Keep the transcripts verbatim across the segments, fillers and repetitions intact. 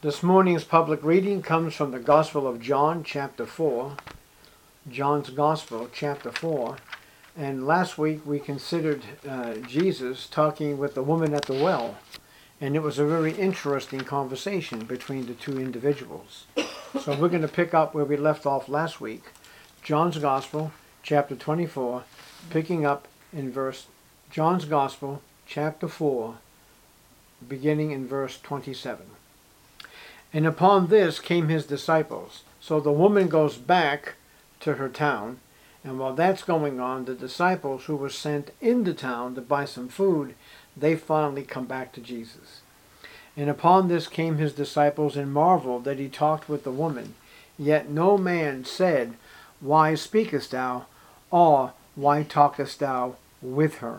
This morning's public reading comes from the Gospel of John, chapter four. John's Gospel, chapter four. And last week we considered uh, Jesus talking with the woman at the well. And it was a very interesting conversation between the two individuals. So we're going to pick up where we left off last week. John's Gospel, chapter twenty-four, picking up in verse, John's Gospel, chapter four, beginning in verse twenty-seven. And upon this came his disciples. So the woman goes back to her town, and while that's going on, the disciples who were sent into town to buy some food, they finally come back to Jesus. And upon this came his disciples and marveled that he talked with the woman. Yet no man said, Why speakest thou? Or why talkest thou with her?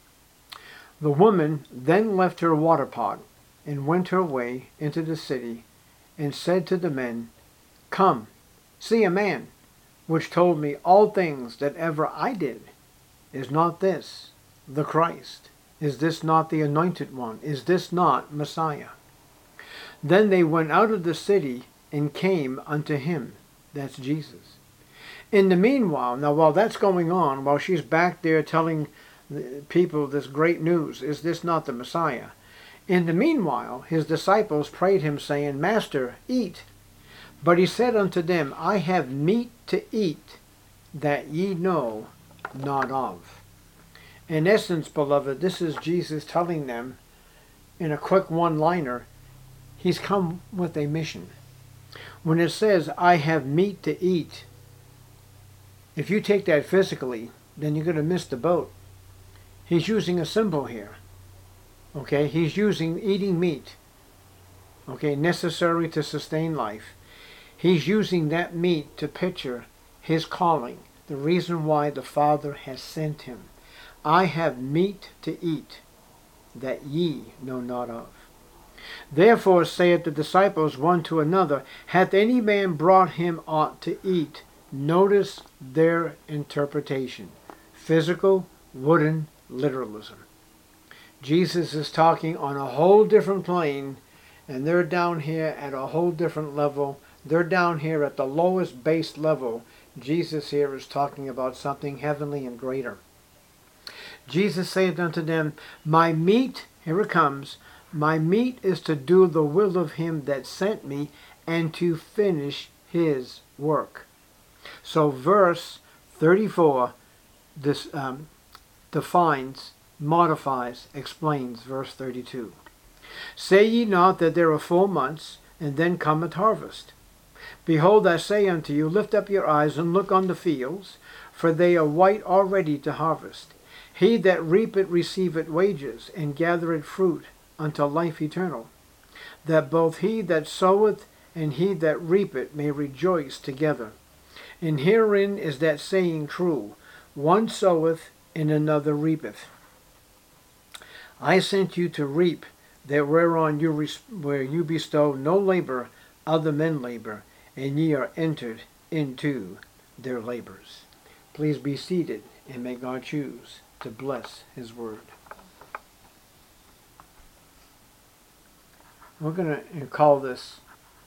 The woman then left her water pot and went her way into the city, and said to the men, Come, see a man, which told me all things that ever I did. Is not this the Christ? Is this not the Anointed One? Is this not Messiah? Then they went out of the city and came unto him. That's Jesus. In the meanwhile, now while that's going on, while she's back there telling the people this great news, is this not the Messiah? In the meanwhile, his disciples prayed him, saying, Master, eat. But he said unto them, I have meat to eat that ye know not of. In essence, beloved, this is Jesus telling them in a quick one-liner, he's come with a mission. When it says, I have meat to eat, if you take that physically, then you're going to miss the boat. He's using a symbol here. Okay, he's using eating meat, okay, necessary to sustain life. He's using that meat to picture his calling, the reason why the Father has sent him. I have meat to eat that ye know not of. Therefore saith the disciples one to another, Hath any man brought him aught to eat? Notice their interpretation. Physical, wooden literalism. Jesus is talking on a whole different plane, and they're down here at a whole different level. They're down here at the lowest base level. Jesus here is talking about something heavenly and greater. Jesus saith unto them, My meat, here it comes, my meat is to do the will of him that sent me, and to finish his work. So verse thirty-four this um, defines, modifies, explains verse thirty-two. Say ye not that there are four months, and then cometh harvest? Behold, I say unto you, lift up your eyes and look on the fields, for they are white already to harvest. He that reapeth receiveth wages, and gathereth fruit unto life eternal, that both he that soweth and he that reapeth may rejoice together. And herein is that saying true, one soweth and another reapeth. I sent you to reap that whereon you res- where you bestow no labor, other men labor, and ye are entered into their labors. Please be seated, and may God choose to bless his word. We're going to call this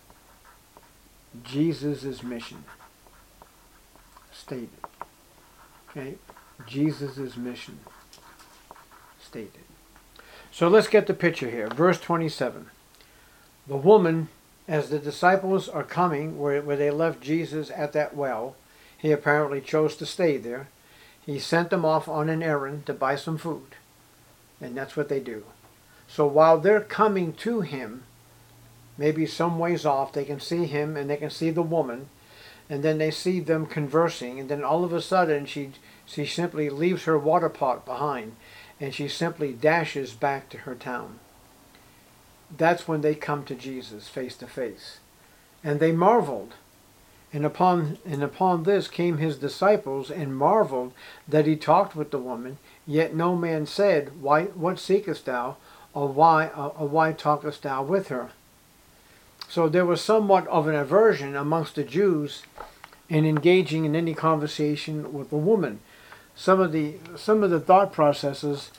Jesus' mission stated. Okay? Jesus' mission stated. So let's get the picture here. Verse twenty-seven. The woman, as the disciples are coming where, where they left Jesus at that well, he apparently chose to stay there. He sent them off on an errand to buy some food. And that's what they do. So while they're coming to him, maybe some ways off, they can see him and they can see the woman, and then they see them conversing, and then all of a sudden she, she simply leaves her water pot behind, and she simply dashes back to her town. That's when they come to Jesus face to face. And they marveled. And upon, and upon this came his disciples and marveled that he talked with the woman. Yet no man said, Why, what seekest thou? Or why, or why talkest thou with her? So there was somewhat of an aversion amongst the Jews in engaging in any conversation with a woman. Some of the some of the thought processes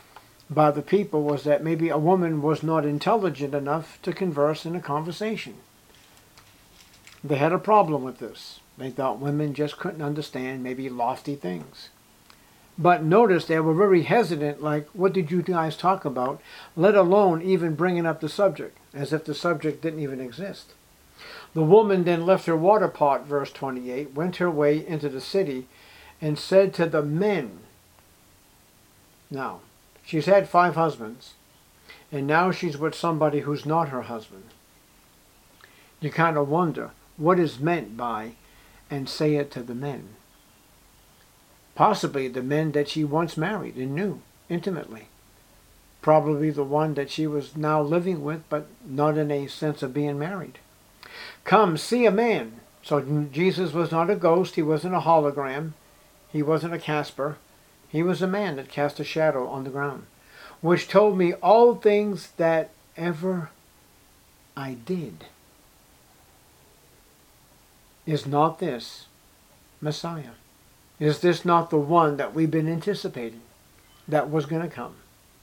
by the people was that maybe a woman was not intelligent enough to converse in a conversation. They had a problem with this. They thought women just couldn't understand maybe lofty things. But notice they were very hesitant, like, what did you guys talk about, let alone even bringing up the subject, as if the subject didn't even exist. The woman then left her water pot, verse twenty-eight, went her way into the city, and said to the men. Now, she's had five husbands, and now she's with somebody who's not her husband. You kind of wonder what is meant by, and say it to the men. Possibly the men that she once married and knew intimately. Probably the one that she was now living with, but not in a sense of being married. Come, see a man. So Jesus was not a ghost. He wasn't a hologram. He wasn't a Casper. He was a man that cast a shadow on the ground, which told me all things that ever I did. Is not this Messiah? Is this not the one that we've been anticipating that was going to come?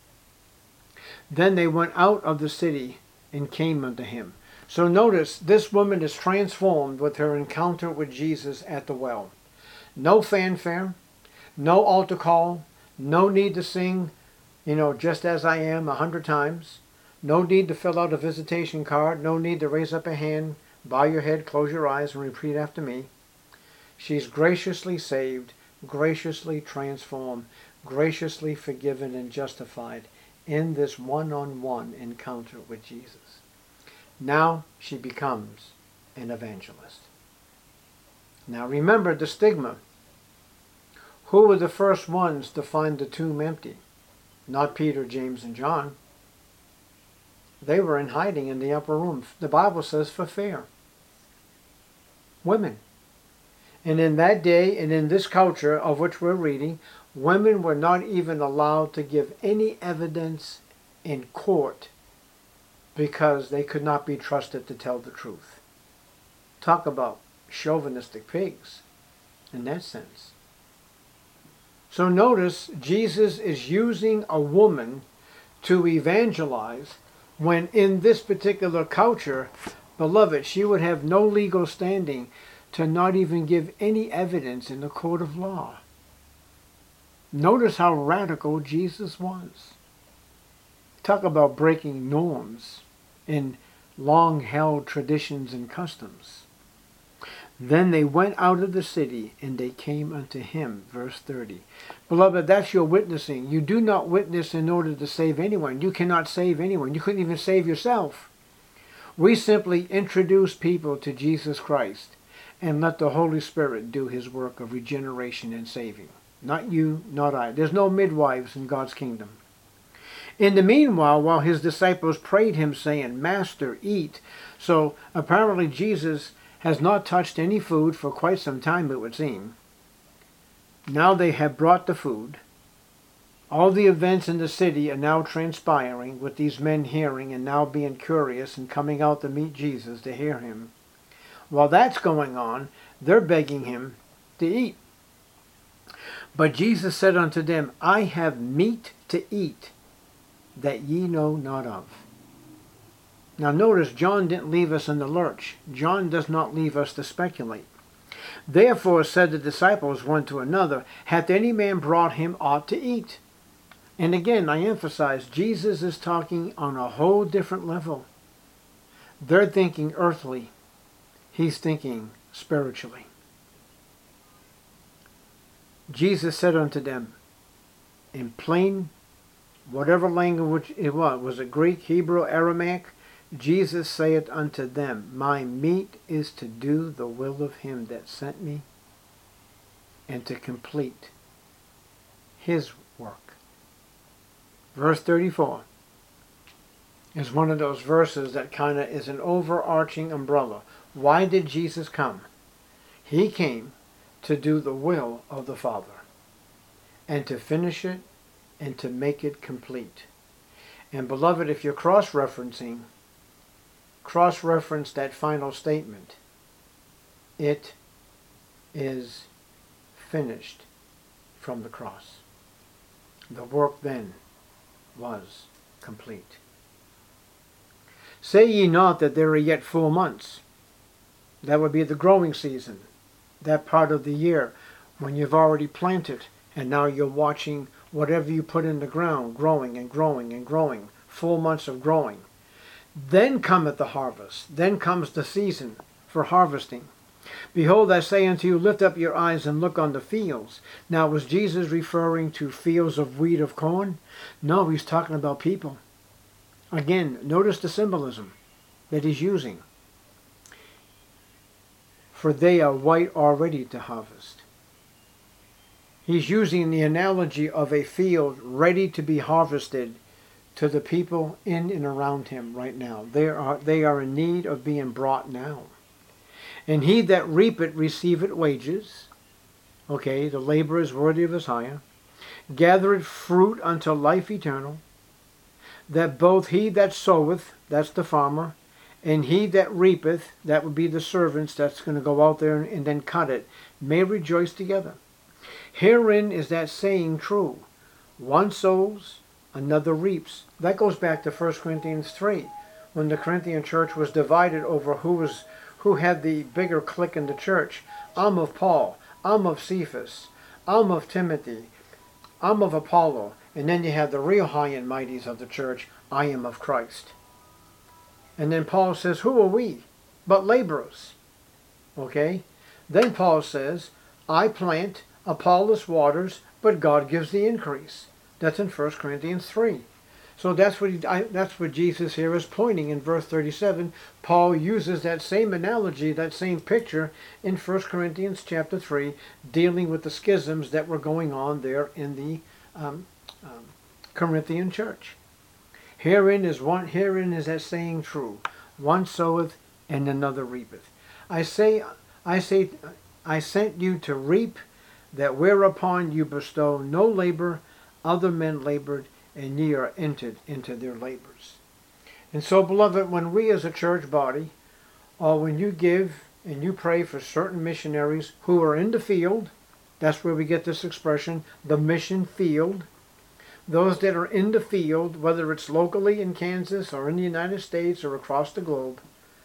Then they went out of the city and came unto him. So notice, this woman is transformed with her encounter with Jesus at the well. No fanfare, no altar call, no need to sing, you know, just as I am a hundred times. No need to fill out a visitation card, no need to raise up a hand, bow your head, close your eyes, and repeat after me. She's graciously saved, graciously transformed, graciously forgiven and justified in this one-on-one encounter with Jesus. Now she becomes an evangelist. Now remember the stigma. Who were the first ones to find the tomb empty? Not Peter, James, and John. They were in hiding in the upper room. The Bible says for fear. Women. And in that day and in this culture of which we're reading, women were not even allowed to give any evidence in court because they could not be trusted to tell the truth. Talk about chauvinistic pigs in that sense. So notice Jesus is using a woman to evangelize when in this particular culture, beloved, she would have no legal standing to not even give any evidence in the court of law. Notice how radical Jesus was. Talk about breaking norms in long-held traditions and customs. Then they went out of the city, and they came unto him. Verse thirty. Beloved, that's your witnessing. You do not witness in order to save anyone. You cannot save anyone. You couldn't even save yourself. We simply introduce people to Jesus Christ and let the Holy Spirit do his work of regeneration and saving. Not you, not I. There's no midwives in God's kingdom. In the meanwhile, while his disciples prayed him, saying, Master, eat. So apparently Jesus has not touched any food for quite some time, it would seem. Now they have brought the food. All the events in the city are now transpiring, with these men hearing and now being curious and coming out to meet Jesus to hear him. While that's going on, they're begging him to eat. But Jesus said unto them, I have meat to eat that ye know not of. Now notice, John didn't leave us in the lurch. John does not leave us to speculate. Therefore said the disciples one to another, Hath any man brought him aught to eat? And again, I emphasize, Jesus is talking on a whole different level. They're thinking earthly. He's thinking spiritually. Jesus said unto them, in plain, whatever language it was, was it Greek, Hebrew, Aramaic? Jesus saith unto them, My meat is to do the will of him that sent me, and to complete his work. Verse thirty-four is one of those verses that kind of is an overarching umbrella. Why did Jesus come? He came to do the will of the Father, and to finish it, and to make it complete. And beloved, if you're cross-referencing, cross-reference that final statement. It is finished from the cross. The work then was complete. Say ye not that there are yet four months. That would be the growing season, that part of the year when you've already planted and now you're watching whatever you put in the ground growing and growing and growing. Four months of growing. Then cometh the harvest. Then comes the season for harvesting. Behold, I say unto you, lift up your eyes and look on the fields. Now, was Jesus referring to fields of wheat, of corn? No, he's talking about people. Again, notice the symbolism that he's using. For they are white already to harvest. He's using the analogy of a field ready to be harvested to the people in and around him right now. They are, they are in need of being brought now. And he that reapeth receiveth wages. Okay, the laborer is worthy of his hire. Gathereth fruit unto life eternal. That both he that soweth, that's the farmer, and he that reapeth, that would be the servants that's going to go out there and then cut it, may rejoice together. Herein is that saying true. One sows, another reaps. That goes back to First Corinthians three, when the Corinthian church was divided over who was who had the bigger clique in the church. I'm of Paul, I'm of Cephas, I'm of Timothy, I'm of Apollo, and then you have the real high and mighties of the church, I am of Christ. And then Paul says, who are we but laborers? Okay? Then Paul says, I plant, Apollos waters, but God gives the increase. That's in First Corinthians three. So that's what he, I, that's what Jesus here is pointing in verse thirty-seven. Paul uses that same analogy, that same picture in First Corinthians chapter three, dealing with the schisms that were going on there in the um, um, Corinthian church. Herein is one. Herein is that saying true: one soweth and another reapeth. I say, I say, I sent you to reap, that whereupon you bestow no labor, other men labored, and ye are entered into their labors. And so, beloved, when we as a church body, or when you give and you pray for certain missionaries who are in the field, that's where we get this expression, the mission field. Those that are in the field, whether it's locally in Kansas or in the United States or across the globe,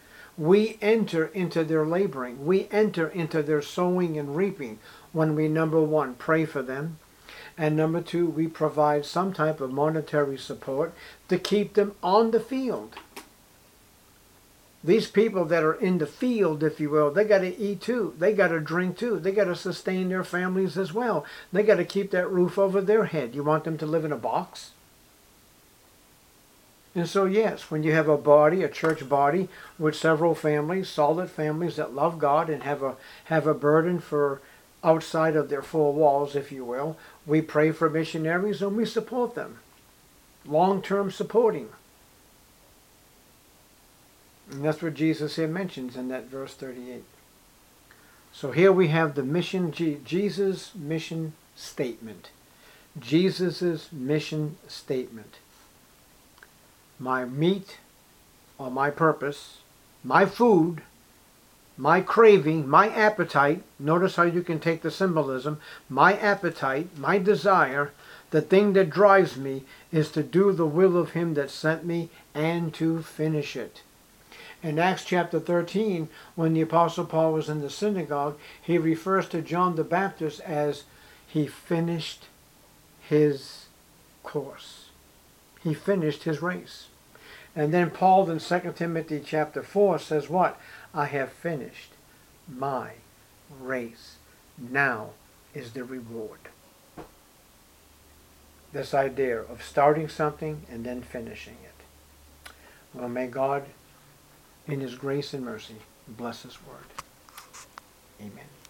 we enter into their laboring. We enter into their sowing and reaping when we, number one, pray for them. And number two, we provide some type of monetary support to keep them on the field. These people that are in the field, if you will, they got to eat too. They got to drink too. They got to sustain their families as well. They got to keep that roof over their head. You want them to live in a box? And so yes, when you have a body, a church body, with several families, solid families that love God and have a have a burden for outside of their four walls, if you will, we pray for missionaries and we support them. Long-term supporting. And that's what Jesus here mentions in that verse thirty-eight. So here we have the mission, Jesus' mission statement. Jesus' mission statement. My meat, or my purpose, my food, my craving, my appetite, notice how you can take the symbolism, my appetite, my desire, the thing that drives me is to do the will of him that sent me and to finish it. In Acts chapter thirteen, when the Apostle Paul was in the synagogue, he refers to John the Baptist as he finished his course. He finished his race. And then Paul in Second Timothy chapter four says what? I have finished my race. Now is the reward. This idea of starting something and then finishing it. Well, may God, in his grace and mercy, bless his word. Amen.